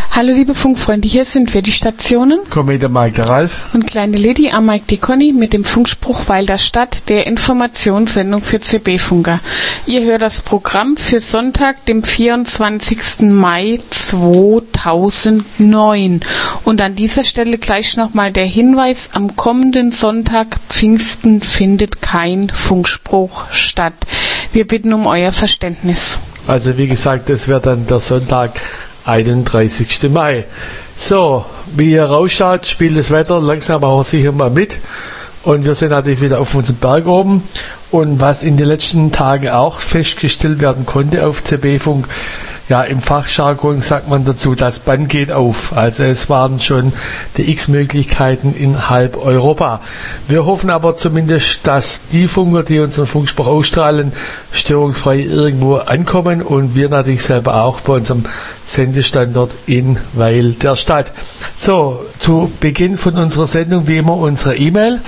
Hallo liebe Funkfreunde, hier sind wir, die Stationen Komet Mike der Ralf und kleine Lady am Mike die Conny mit dem Funkspruch Weil der Stadt, der Informationssendung für CB-Funker. Ihr hört das Programm für Sonntag, dem 24. Mai 2009. Und an dieser Stelle gleich nochmal der Hinweis, am kommenden Sonntag Pfingsten findet kein Funkspruch statt. Wir bitten um euer Verständnis. Also wie gesagt, das wird dann der Sonntag, 31. Mai. So, wie ihr rausschaut, spielt das Wetter langsam aber sicher mal mit. Und wir sind natürlich wieder auf unserem Berg oben. Und was in den letzten Tagen auch festgestellt werden konnte auf CB-Funk, ja, im Fachjargon sagt man dazu, das Band geht auf. Also es waren schon die X-Möglichkeiten in halb Europa. Wir hoffen aber zumindest, dass die Funker, die unseren Funkspruch ausstrahlen, störungsfrei irgendwo ankommen und wir natürlich selber auch bei unserem Sendestandort in Weil der Stadt. So, zu Beginn von unserer Sendung wie immer unsere E-Mail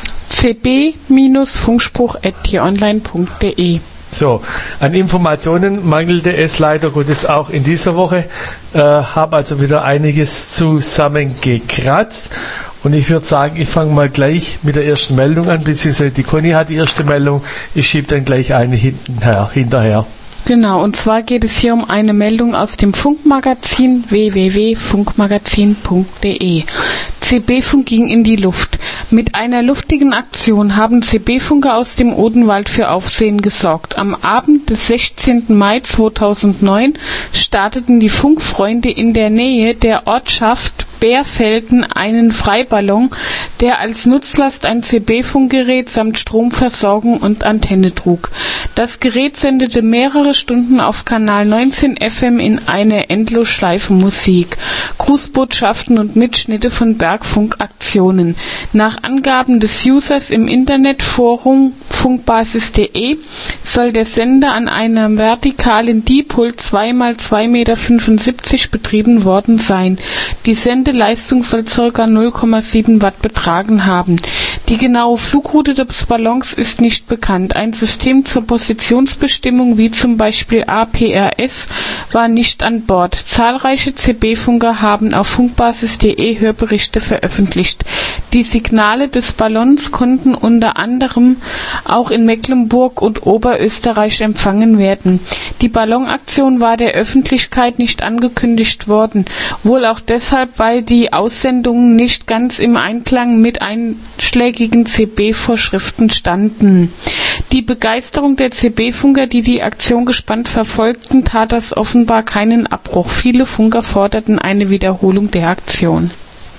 cb-funkspruch@tieronline.de. So, an Informationen mangelte es leider Gottes auch in dieser Woche. Habe also wieder einiges zusammengekratzt. Und ich würde sagen, ich fange mal gleich mit der ersten Meldung an, beziehungsweise die Conny hat die erste Meldung. Ich schiebe dann gleich eine hinterher. Genau, und zwar geht es hier um eine Meldung aus dem Funkmagazin www.funkmagazin.de. CB-Funk ging in die Luft. Mit einer luftigen Aktion haben CB-Funker aus dem Odenwald für Aufsehen gesorgt. Am Abend des 16. Mai 2009 starteten die Funkfreunde in der Nähe der Ortschaft Bärfelden einen Freiballon, der als Nutzlast ein CB-Funkgerät samt Stromversorgung und Antenne trug. Das Gerät sendete mehrere Stunden auf Kanal 19 FM in eine Endlosschleife Musik, Grußbotschaften und Mitschnitte von Bergfunkaktionen. Nach Angaben des Users im Internetforum funkbasis.de soll der Sender an einem vertikalen Dipol 2x2,75 Meter betrieben worden sein. Die Sendeleistung soll ca. 0,7 Watt betragen haben. Die genaue Flugroute des Ballons ist nicht bekannt. Ein System zur Positionsbestimmung wie zum Beispiel APRS war nicht an Bord. Zahlreiche CB-Funker haben auf funkbasis.de Hörberichte veröffentlicht. Die Signale des Ballons konnten unter anderem auch in Mecklenburg und Oberösterreich empfangen werden. Die Ballonaktion war der Öffentlichkeit nicht angekündigt worden, wohl auch deshalb, weil die Aussendungen nicht ganz im Einklang mit einschlägigen CB-Vorschriften standen. Die Begeisterung der CB-Funker, die die Aktion gespannt verfolgten, tat das offenbar keinen Abbruch. Viele Funker forderten eine Wiederholung der Aktion.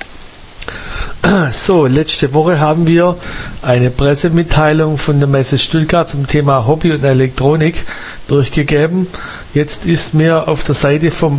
So, letzte Woche haben wir eine Pressemitteilung von der Messe Stuttgart zum Thema Hobby und Elektronik durchgegeben. Jetzt ist mir auf der Seite vom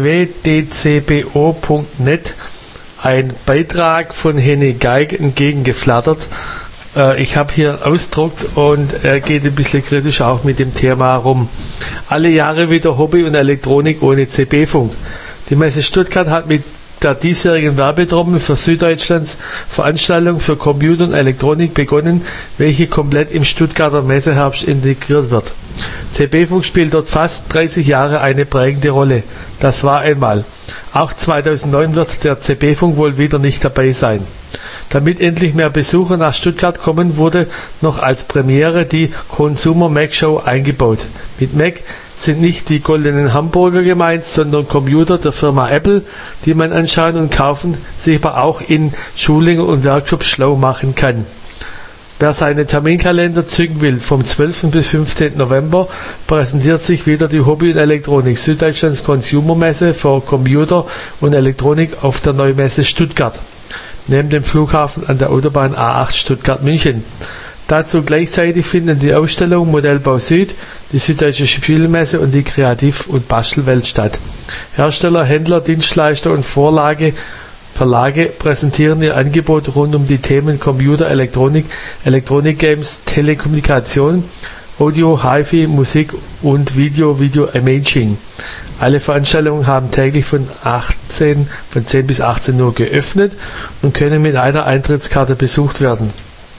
www.dcbo.net ein Beitrag von Henny Geig entgegengeflattert. Ich habe hier ausgedruckt und er geht ein bisschen kritisch auch mit dem Thema rum. Alle Jahre wieder Hobby und Elektronik ohne CB-Funk. Die Messe Stuttgart hat mit der diesjährigen Werbetrommel für Süddeutschlands Veranstaltung für Computer und Elektronik begonnen, welche komplett im Stuttgarter Messeherbst integriert wird. CB-Funk spielt dort fast 30 Jahre eine prägende Rolle. Das war einmal. Auch 2009 wird der CB-Funk wohl wieder nicht dabei sein. Damit endlich mehr Besucher nach Stuttgart kommen, wurde noch als Premiere die Consumer Mac Show eingebaut. Mit Mac sind nicht die goldenen Hamburger gemeint, sondern Computer der Firma Apple, die man anschauen und kaufen, sich aber auch in Schulungen und Workshops schlau machen kann. Wer seine Terminkalender zücken will, vom 12. bis 15. November präsentiert sich wieder die Hobby- und Elektronik Süddeutschlands Consumer Messe für Computer und Elektronik auf der Neumesse Stuttgart, neben dem Flughafen an der Autobahn A8 Stuttgart-München. Dazu gleichzeitig finden die Ausstellung Modellbau Süd, die Süddeutsche Spielmesse und die Kreativ- und Bastelwelt statt. Hersteller, Händler, Dienstleister und Verlage präsentieren ihr Angebot rund um die Themen Computer, Elektronik, Elektronik-Games, Telekommunikation, Audio, HiFi, Musik und Video-Imaging. Alle Veranstaltungen haben täglich von 10 bis 18 Uhr geöffnet und können mit einer Eintrittskarte besucht werden.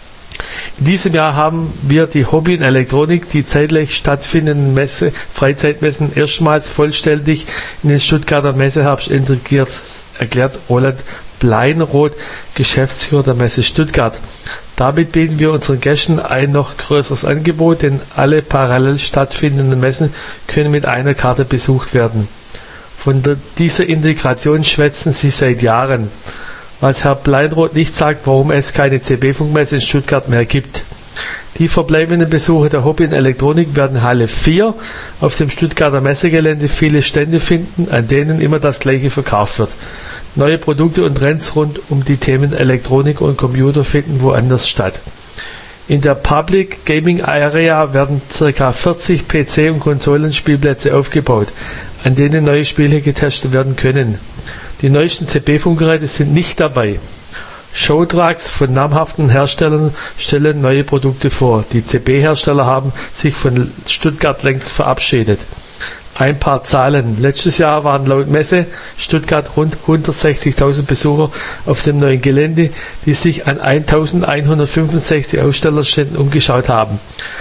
In diesem Jahr haben wir die Hobby und Elektronik, die zeitgleich stattfindenden Freizeitmessen erstmals vollständig in den Stuttgarter Messeherbst integriert, erklärt Roland Bleinroth, Geschäftsführer der Messe Stuttgart. Damit bieten wir unseren Gästen ein noch größeres Angebot, denn alle parallel stattfindenden Messen können mit einer Karte besucht werden. Von dieser Integration schwätzen sie seit Jahren. Was Herr Bleinroth nicht sagt, warum es keine CB-Funkmesse in Stuttgart mehr gibt. Die verbleibenden Besucher der Hobby und Elektronik werden Halle 4 auf dem Stuttgarter Messegelände viele Stände finden, an denen immer das Gleiche verkauft wird. Neue Produkte und Trends rund um die Themen Elektronik und Computer finden woanders statt. In der Public Gaming Area werden ca. 40 PC- und Konsolenspielplätze aufgebaut, an denen neue Spiele getestet werden können. Die neuesten CB-Funkgeräte sind nicht dabei. Showtrucks von namhaften Herstellern stellen neue Produkte vor. Die CB-Hersteller haben sich von Stuttgart längst verabschiedet. Ein paar Zahlen. Letztes Jahr waren laut Messe Stuttgart rund 160.000 Besucher auf dem neuen Gelände, die sich an 1.165 Ausstellerständen umgeschaut haben.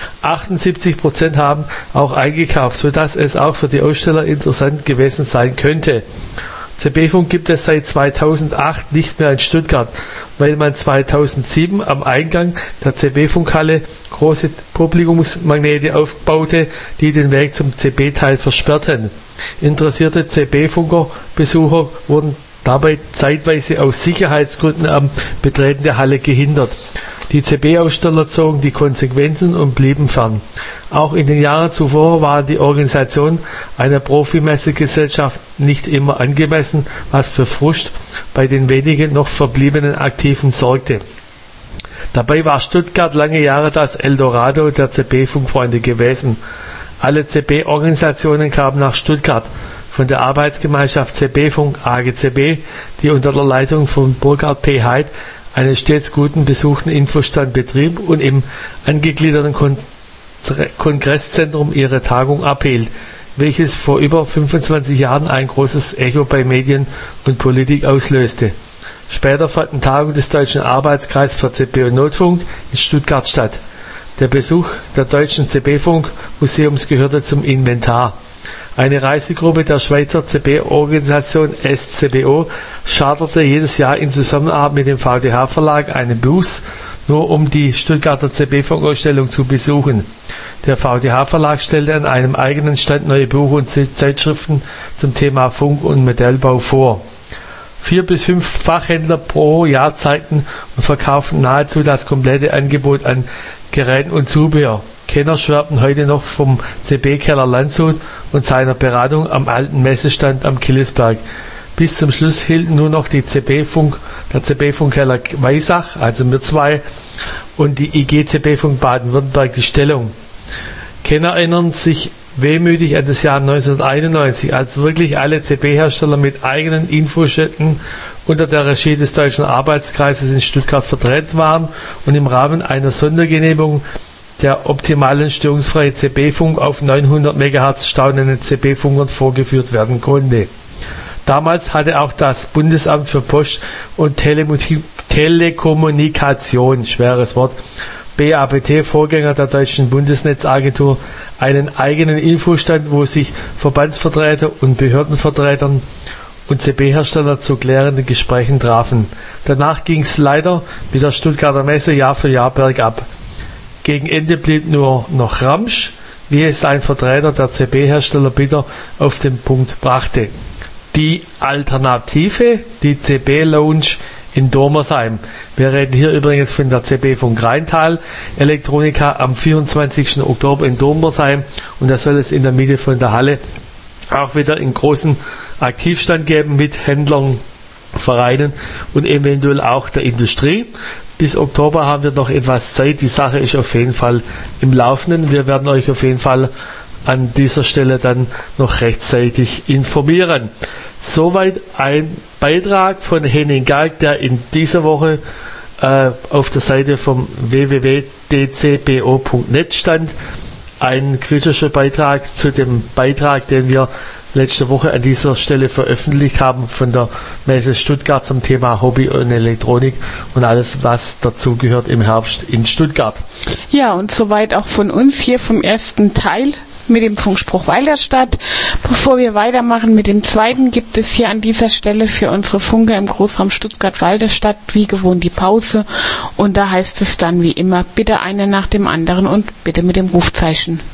78% haben auch eingekauft, sodass es auch für die Aussteller interessant gewesen sein könnte. CB-Funk gibt es seit 2008 nicht mehr in Stuttgart, weil man 2007 am Eingang der CB-Funkhalle große Publikumsmagnete aufbaute, die den Weg zum CB-Teil versperrten. Interessierte CB-Funker-Besucher wurden dabei zeitweise aus Sicherheitsgründen am Betreten der Halle gehindert. Die CB-Aussteller zogen die Konsequenzen und blieben fern. Auch in den Jahren zuvor war die Organisation einer Profimessegesellschaft nicht immer angemessen, was für Frust bei den wenigen noch verbliebenen Aktiven sorgte. Dabei war Stuttgart lange Jahre das Eldorado der CB-Funkfreunde gewesen. Alle CB-Organisationen kamen nach Stuttgart. Von der Arbeitsgemeinschaft CB-Funk AGCB, die unter der Leitung von Burkhard P. Heid einen stets guten besuchten Infostand betrieb und im angegliederten Kongresszentrum ihre Tagung abhielt, welches vor über 25 Jahren ein großes Echo bei Medien und Politik auslöste. Später fanden Tagungen des Deutschen Arbeitskreises für CB und Notfunk in Stuttgart statt. Der Besuch der Deutschen CB-Funk-Museums gehörte zum Inventar. Eine Reisegruppe der Schweizer CB-Organisation SCBO charterte jedes Jahr in Zusammenarbeit mit dem VDH-Verlag einen Bus, nur um die Stuttgarter CB-Funk-Ausstellung zu besuchen. Der VDH-Verlag stellte an einem eigenen Stand neue Bücher und Zeitschriften zum Thema Funk- und Modellbau vor. 4 bis 5 Fachhändler pro Jahr zeigten und verkauften nahezu das komplette Angebot an Geräten und Zubehör. Kenner schwärmten heute noch vom CB-Keller Landshut und seiner Beratung am alten Messestand am Killesberg. Bis zum Schluss hielten nur noch der CB-Funkkeller Weissach, also wir zwei, und die IG CB-Funk Baden-Württemberg die Stellung. Kenner erinnern sich wehmütig an das Jahr 1991, als wirklich alle CB-Hersteller mit eigenen Infoständen unter der Regie des Deutschen Arbeitskreises in Stuttgart vertreten waren und im Rahmen einer Sondergenehmigung der optimalen störungsfreie CB-Funk auf 900 MHz staunenden CB-Funkern vorgeführt werden konnte. Damals hatte auch das Bundesamt für Post und Telekommunikation, schweres Wort, BAPT, Vorgänger der Deutschen Bundesnetzagentur, einen eigenen Infostand, wo sich Verbandsvertreter und Behördenvertretern und CB-Hersteller zu klärenden Gesprächen trafen. Danach ging es leider mit der Stuttgarter Messe Jahr für Jahr bergab. Gegen Ende blieb nur noch Ramsch, wie es ein Vertreter der CB-Hersteller bitter auf den Punkt brachte. Die Alternative, die CB-Lounge in Dormersheim. Wir reden hier übrigens von der CB-Funk Rheintal Elektronika am 24. Oktober in Dormersheim, und da soll es in der Mitte von der Halle auch wieder einen großen Aktivstand geben mit Händlern, Vereinen und eventuell auch der Industrie. Bis Oktober haben wir noch etwas Zeit. Die Sache ist auf jeden Fall im Laufenden. Wir werden euch auf jeden Fall an dieser Stelle dann noch rechtzeitig informieren. Soweit ein Beitrag von Henning Galg, der in dieser Woche auf der Seite vom www.dcbo.net stand. Ein kritischer Beitrag zu dem Beitrag, den wir letzte Woche an dieser Stelle veröffentlicht haben von der Messe Stuttgart zum Thema Hobby und Elektronik und alles, was dazugehört im Herbst in Stuttgart. Ja, und soweit auch von uns hier vom ersten Teil mit dem Funkspruch Walderstadt. Bevor wir weitermachen mit dem zweiten, gibt es hier an dieser Stelle für unsere Funker im Großraum Stuttgart-Walderstadt wie gewohnt die Pause. Und da heißt es dann wie immer, bitte einer nach dem anderen und bitte mit dem Rufzeichen.